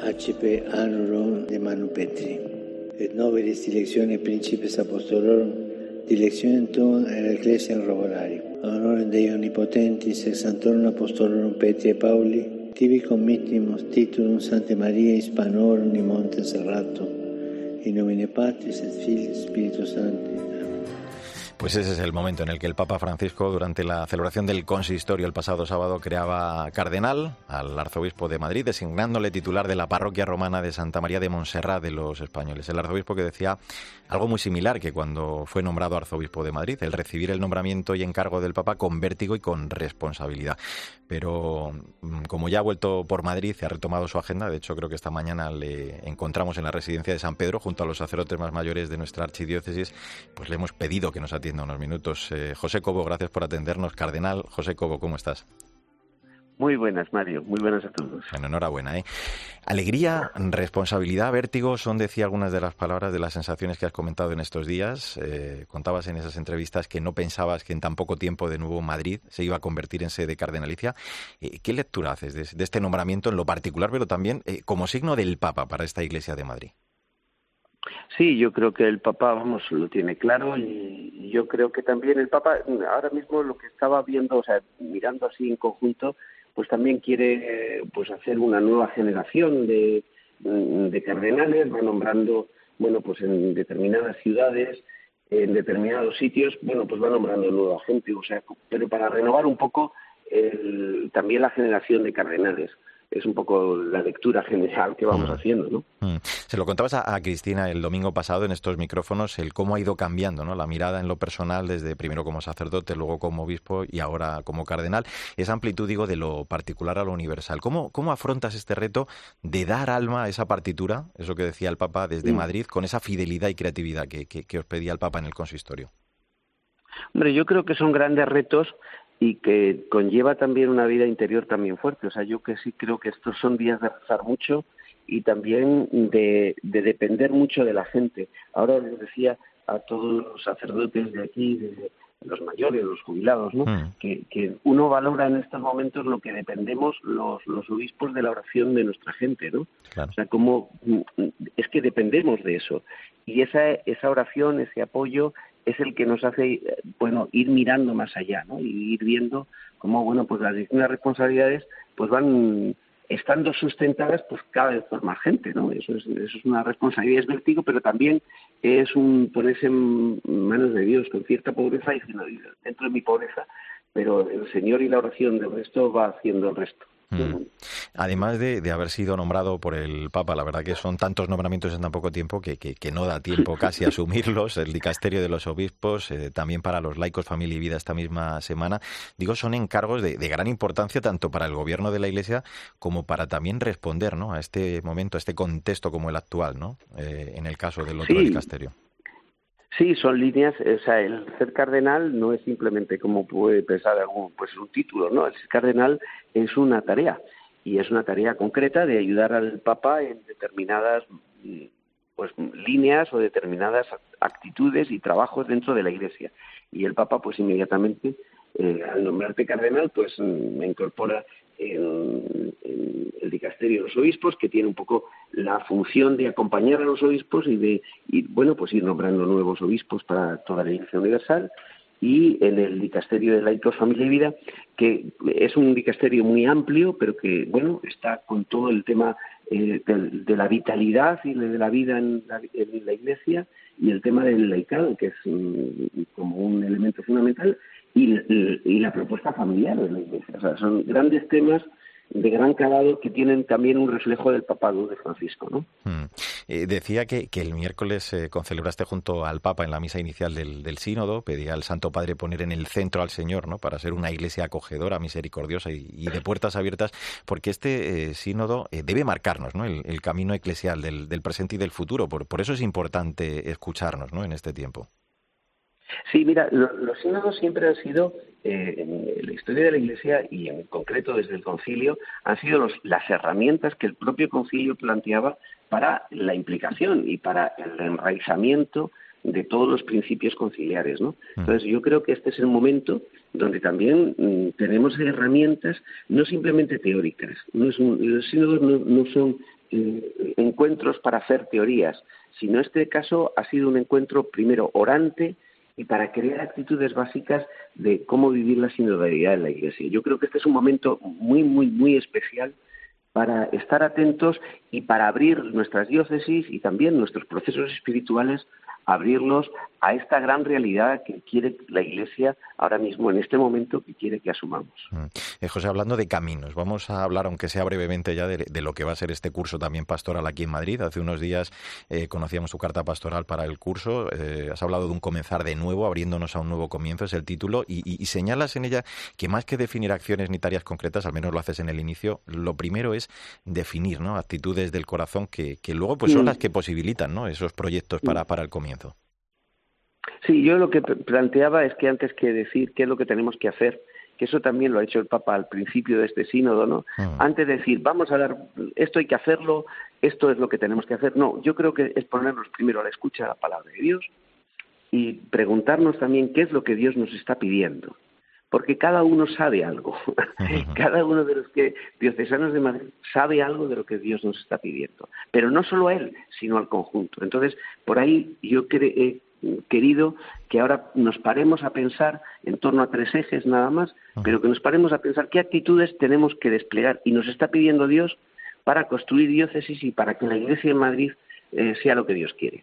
accipe annurum de Manu Petri, et nobilis dilectione principes apostolorum, dilectionem tuam et ecclesiam robolari. Honorem Dei omnipotentis, ex sanctorum apostolorum Petri et Pauli, tibi committimus titulum Sanctae Mariae Hispanorum in monte Serratum, in nomine Patris et Filii Spiritus Sancti. Pues ese es el momento en el que el Papa Francisco, durante la celebración del consistorio el pasado sábado, creaba cardenal al arzobispo de Madrid, designándole titular de la parroquia romana de Santa María de Montserrat de los Españoles. El arzobispo que decía algo muy similar que cuando fue nombrado arzobispo de Madrid, el recibir el nombramiento y encargo del Papa con vértigo y con responsabilidad. Pero como ya ha vuelto por Madrid y ha retomado su agenda, de hecho creo que esta mañana le encontramos en la residencia de San Pedro junto a los sacerdotes más mayores de nuestra archidiócesis, pues le hemos pedido que nos atienda unos minutos. José Cobo, gracias por atendernos. Cardenal José Cobo, ¿cómo estás? Muy buenas, Mario. Muy buenas a todos. Bueno, enhorabuena, ¿eh? Alegría, responsabilidad, vértigo, son, decía, algunas de las palabras, de las sensaciones que has comentado en estos días. Contabas en esas entrevistas que no pensabas que en tan poco tiempo de nuevo Madrid se iba a convertir en sede cardenalicia. ¿Qué lectura haces de este nombramiento en lo particular, pero también como signo del Papa para esta Iglesia de Madrid? Sí, yo creo que el Papa, lo tiene claro, y yo creo que también el Papa, ahora mismo lo que estaba viendo, o sea, mirando así en conjunto, pues también quiere hacer una nueva generación de cardenales, va nombrando, pues en determinadas ciudades, en determinados sitios, pues va nombrando nueva gente, o sea, pero para renovar un poco también la generación de cardenales. Es un poco la lectura general que vamos haciendo, ¿no? Se lo contabas a Cristina el domingo pasado en estos micrófonos, el cómo ha ido cambiando, ¿no?, la mirada en lo personal, desde primero como sacerdote, luego como obispo y ahora como cardenal. Esa amplitud, digo, de lo particular a lo universal. ¿Cómo afrontas este reto de dar alma a esa partitura, eso que decía el Papa desde Madrid, con esa fidelidad y creatividad que os pedía el Papa en el consistorio? Hombre, yo creo que son grandes retos y que conlleva también una vida interior también fuerte. O sea, yo que sí creo que estos son días de rezar mucho y también de depender mucho de la gente. Ahora les decía a todos los sacerdotes de aquí, de los mayores, los jubilados, ¿no? Que uno valora en estos momentos lo que dependemos los obispos de la oración de nuestra gente, ¿no? Claro. O sea, como es que dependemos de eso. Y esa oración, ese apoyo, es el que nos hace, ir mirando más allá, ¿no? Y ir viendo cómo, pues las distintas responsabilidades, pues van estando sustentadas, pues cada vez por más gente, ¿no? Eso es una responsabilidad, es vértigo, pero también es un ponerse en manos de Dios con cierta pobreza y diciendo, dentro de mi pobreza, pero el Señor y la oración del resto va haciendo el resto. Además de haber sido nombrado por el Papa, la verdad que son tantos nombramientos en tan poco tiempo que no da tiempo casi a asumirlos. El dicasterio de los obispos, también para los laicos, familia y vida esta misma semana. Digo, son encargos de gran importancia tanto para el gobierno de la Iglesia como para también responder, ¿no?, a este momento, a este contexto como el actual, ¿no?, en el caso del otro dicasterio. Sí, son líneas, o sea, el ser cardenal no es simplemente, como puede pensar algún, un título, ¿no? El ser cardenal es una tarea, y es una tarea concreta de ayudar al Papa en determinadas líneas o determinadas actitudes y trabajos dentro de la Iglesia. Y el Papa, inmediatamente, al nombrarte cardenal, me incorpora en el dicasterio de los obispos, que tiene un poco la función de acompañar a los obispos y de ir nombrando nuevos obispos para toda la Iglesia universal, y en el dicasterio de laicos, familia y vida, que es un dicasterio muy amplio, pero que está con todo el tema de la vitalidad y de la vida en la Iglesia, y el tema del laicado, que es como un elemento fundamental, y la propuesta familiar de la Iglesia. O sea, son grandes temas de gran calado que tienen también un reflejo del papado de Francisco, ¿no? Decía que el miércoles concelebraste junto al Papa en la misa inicial del Sínodo, pedía al Santo Padre poner en el centro al Señor, ¿no?, para ser una Iglesia acogedora, misericordiosa y de puertas abiertas, porque este Sínodo debe marcarnos, ¿no?, el camino eclesial del presente y del futuro. Por eso es importante escucharnos, ¿no?, en este tiempo. Sí, mira, los sínodos siempre han sido, en la historia de la Iglesia y en concreto desde el Concilio, han sido las herramientas que el propio Concilio planteaba para la implicación y para el enraizamiento de todos los principios conciliares, ¿no? Entonces yo creo que este es el momento donde también tenemos herramientas no simplemente teóricas. Los sínodos no son encuentros para hacer teorías, sino este caso ha sido un encuentro primero orante y para crear actitudes básicas de cómo vivir la sinodalidad en la Iglesia. Yo creo que este es un momento muy, muy, muy especial para estar atentos y para abrir nuestras diócesis y también nuestros procesos espirituales, abrirlos a esta gran realidad que quiere la Iglesia ahora mismo, en este momento, que quiere que asumamos. José, hablando de caminos, vamos a hablar, aunque sea brevemente ya, de lo que va a ser este curso también pastoral aquí en Madrid. Hace unos días conocíamos su carta pastoral para el curso. Has hablado de un comenzar de nuevo, abriéndonos a un nuevo comienzo, es el título, y señalas en ella que más que definir acciones ni tareas concretas, al menos lo haces en el inicio, lo primero es definir, ¿no?, actitudes del corazón que luego pues son las que posibilitan, ¿no?, esos proyectos para el comienzo. Sí, yo lo que planteaba es que antes que decir qué es lo que tenemos que hacer, que eso también lo ha hecho el Papa al principio de este sínodo, ¿no? Antes de decir, vamos a dar, esto hay que hacerlo, esto es lo que tenemos que hacer. No, yo creo que es ponernos primero a la escucha de la palabra de Dios y preguntarnos también qué es lo que Dios nos está pidiendo. Porque cada uno sabe algo. Cada uno de los diocesanos de Madrid sabe algo de lo que Dios nos está pidiendo. Pero no solo a él, sino al conjunto. Entonces, por ahí yo he querido que ahora nos paremos a pensar en torno a 3 ejes nada más, pero que nos paremos a pensar qué actitudes tenemos que desplegar y nos está pidiendo Dios para construir diócesis y para que la Iglesia en Madrid sea lo que Dios quiere.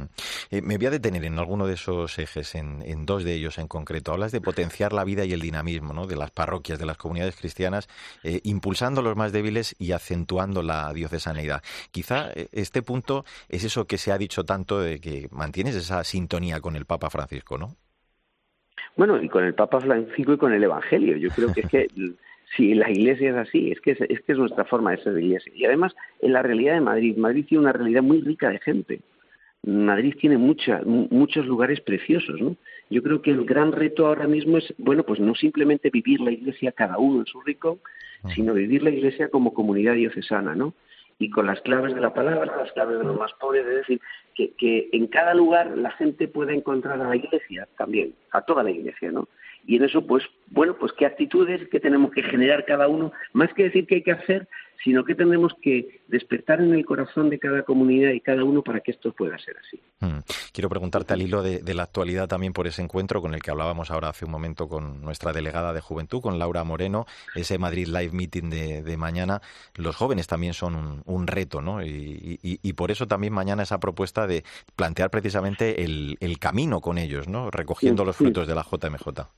Me voy a detener en alguno de esos ejes, en 2 de ellos en concreto. Hablas de potenciar la vida y el dinamismo, ¿no?, de las parroquias, de las comunidades cristianas, impulsando los más débiles y acentuando la diocesaneidad. Quizá este punto es eso que se ha dicho tanto, de que mantienes esa sintonía con el Papa Francisco, ¿no? Bueno, y con el Papa Francisco y con el Evangelio. Yo creo que es que si la Iglesia es así, es que es nuestra forma de ser de Iglesia. Y además, en la realidad de Madrid tiene una realidad muy rica de gente. Madrid tiene muchos lugares preciosos, ¿no? Yo creo que el gran reto ahora mismo es, bueno, pues no simplemente vivir la Iglesia cada uno en su rincón, sino vivir la Iglesia como comunidad diocesana, ¿no? Y con las claves de la palabra, las claves de los más pobres, es decir, que en cada lugar la gente pueda encontrar a la Iglesia también, a toda la Iglesia, ¿no? Y en eso, pues, bueno, pues qué actitudes que tenemos que generar cada uno, más que decir qué hay que hacer, sino que tenemos que despertar en el corazón de cada comunidad y cada uno para que esto pueda ser así. Quiero preguntarte al hilo de la actualidad también por ese encuentro con el que hablábamos ahora hace un momento con nuestra delegada de Juventud, con Laura Moreno, ese Madrid Live Meeting de mañana. Los jóvenes también son un reto, ¿no? Y por eso también mañana esa propuesta de plantear precisamente el camino con ellos, ¿no?, recogiendo los frutos de la JMJ.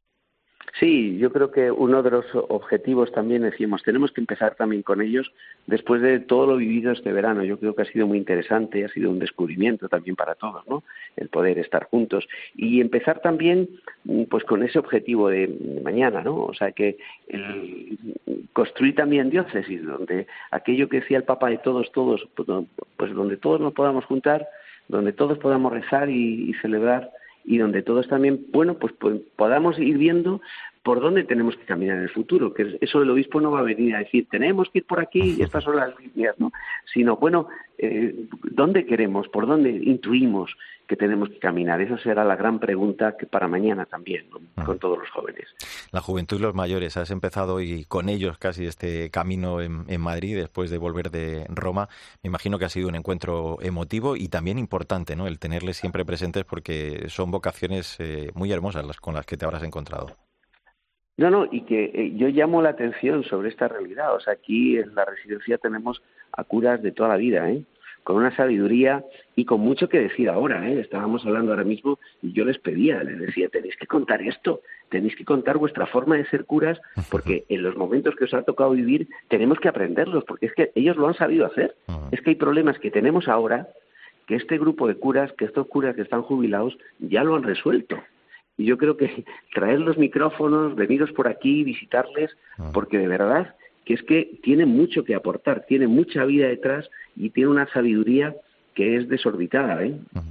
Sí, yo creo que uno de los objetivos también, decimos, tenemos que empezar también con ellos después de todo lo vivido este verano. Yo creo que ha sido muy interesante, ha sido un descubrimiento también para todos, ¿no?, el poder estar juntos y empezar también pues con ese objetivo de mañana, ¿no? O sea, que construir también diócesis, donde aquello que decía el Papa de todos, pues donde todos nos podamos juntar, donde todos podamos rezar y celebrar, y donde todos también, bueno, pues podamos ir viendo por dónde tenemos que caminar en el futuro, que eso el obispo no va a venir a decir, tenemos que ir por aquí y estas son las líneas, ¿no? Sino, bueno, ¿dónde queremos, por dónde intuimos que tenemos que caminar? Esa será la gran pregunta que para mañana también, ¿no?, con todos los jóvenes. La juventud y los mayores, has empezado hoy con ellos casi este camino en Madrid después de volver de Roma. Me imagino que ha sido un encuentro emotivo y también importante, ¿no?, el tenerles siempre presentes, porque son vocaciones muy hermosas con las que te habrás encontrado. No, y que yo llamo la atención sobre esta realidad. O sea, aquí en la residencia tenemos a curas de toda la vida, con una sabiduría y con mucho que decir ahora, Estábamos hablando ahora mismo y yo les decía, tenéis que contar esto, tenéis que contar vuestra forma de ser curas, porque en los momentos que os ha tocado vivir tenemos que aprenderlos, porque es que ellos lo han sabido hacer. Es que hay problemas que tenemos ahora que este grupo de curas, que estos curas que están jubilados, ya lo han resuelto. Y yo creo que traer los micrófonos, veniros por aquí, visitarles, porque de verdad que es que tiene mucho que aportar, tiene mucha vida detrás y tiene una sabiduría que es desorbitada,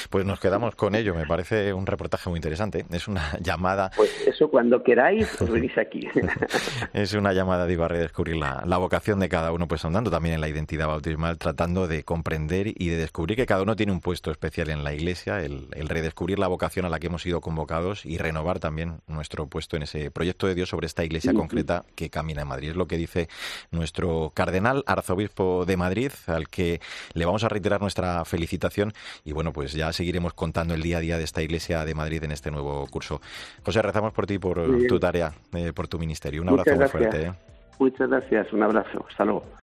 Pues nos quedamos con ello, me parece un reportaje muy interesante. Es una llamada... Pues eso, cuando queráis, os venís aquí. Es una llamada, digo, a redescubrir la vocación de cada uno, pues andando también en la identidad bautismal, tratando de comprender y de descubrir que cada uno tiene un puesto especial en la Iglesia, el redescubrir la vocación a la que hemos sido convocados y renovar también nuestro puesto en ese proyecto de Dios sobre esta Iglesia concreta que camina en Madrid. Es lo que dice nuestro cardenal, arzobispo de Madrid, al que le vamos a reiterar nuestra felicitación y bueno, pues ya seguiremos contando el día a día de esta Iglesia de Madrid en este nuevo curso. José, rezamos por ti, por tu tarea, por tu ministerio. Un abrazo muy fuerte. Muchas gracias, un abrazo, hasta luego.